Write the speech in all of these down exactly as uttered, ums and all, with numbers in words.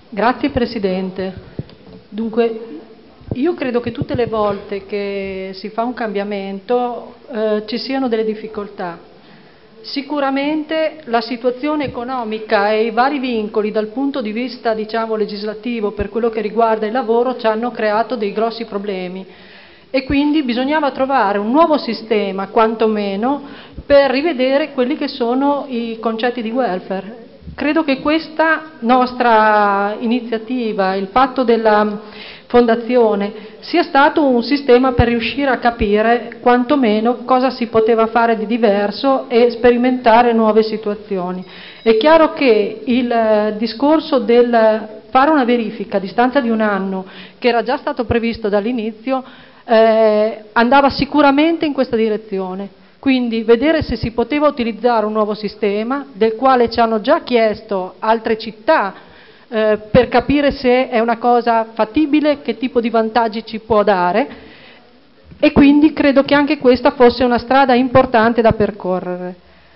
Grazie Presidente. Dunque, io credo che tutte le volte che si fa un cambiamento eh, ci siano delle difficoltà. Sicuramente la situazione economica e i vari vincoli dal punto di vista, diciamo, legislativo per quello che riguarda il lavoro ci hanno creato dei grossi problemi e quindi bisognava trovare un nuovo sistema, quantomeno, per rivedere quelli che sono i concetti di welfare. Credo che questa nostra iniziativa, il fatto della fondazione, sia stato un sistema per riuscire a capire quantomeno cosa si poteva fare di diverso e sperimentare nuove situazioni. È chiaro che il discorso del fare una verifica a distanza di un anno, che era già stato previsto dall'inizio, eh, andava sicuramente in questa direzione. Quindi vedere se si poteva utilizzare un nuovo sistema, del quale ci hanno già chiesto altre città, eh, per capire se è una cosa fattibile, che tipo di vantaggi ci può dare, e quindi credo che anche questa fosse una strada importante da percorrere.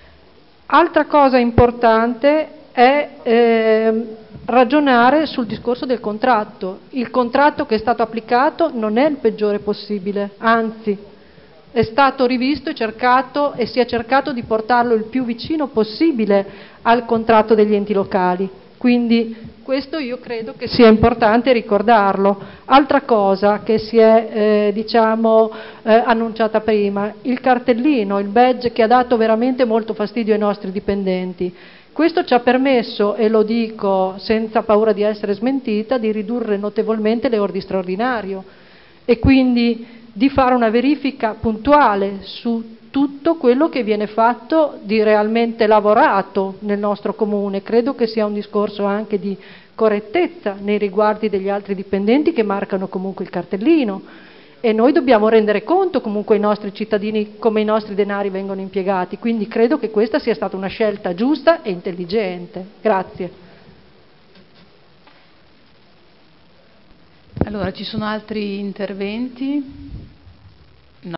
Altra cosa importante è eh, ragionare sul discorso del contratto. Il contratto che è stato applicato non è il peggiore possibile, anzi è stato rivisto e cercato e si è cercato di portarlo il più vicino possibile al contratto degli enti locali. Quindi questo io credo che sia importante ricordarlo. Altra cosa che si è eh, diciamo eh, annunciata prima, il cartellino, il badge, che ha dato veramente molto fastidio ai nostri dipendenti. Questo ci ha permesso, e lo dico senza paura di essere smentita, di ridurre notevolmente le ore di straordinario e quindi di fare una verifica puntuale su tutto quello che viene fatto di realmente lavorato nel nostro comune. Credo che sia un discorso anche di correttezza nei riguardi degli altri dipendenti che marcano comunque il cartellino, e noi dobbiamo rendere conto comunque ai nostri cittadini come i nostri denari vengono impiegati, quindi credo che questa sia stata una scelta giusta e intelligente. Grazie. Allora, ci sono altri interventi?